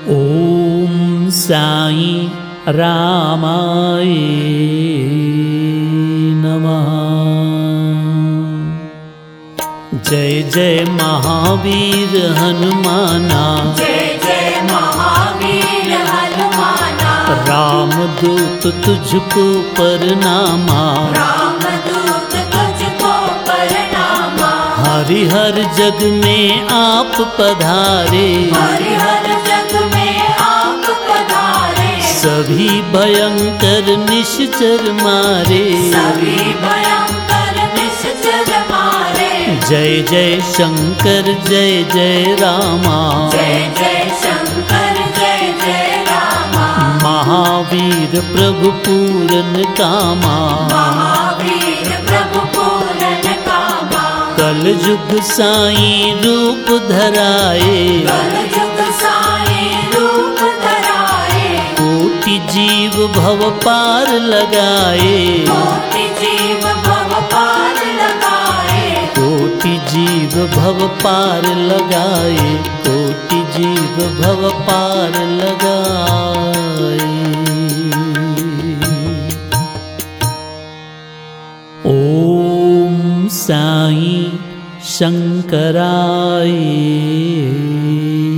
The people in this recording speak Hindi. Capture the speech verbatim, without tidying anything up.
ओम साई रामाय नमः। जय जय महावीर हनुमाना, जय जय महावीर हनुमाना। रामदूत तुझको प्रणामा, रामदूत तुझको प्रणामा। हरि हर जग में आप पधारे, हरि हर जग में आप पधारे। सभी भयंकर निश्चर मारे, सभी भयंकर निश्चर मारे। जय जय शंकर जय जय रामा, जय जय शंकर जय जय रामा। महावीर प्रभु पूरन कामा, महावीर प्रभु पूरन कामा। कल युग साई रूप धराए, कल युग साई रूप धराए। कोटि जीव भव पार लगाए, कोटि जीव भव पार लगाए। कोटि जीव भव पार लगाए, कोटि जीव भव पार लगाए। ओम साई शंकराय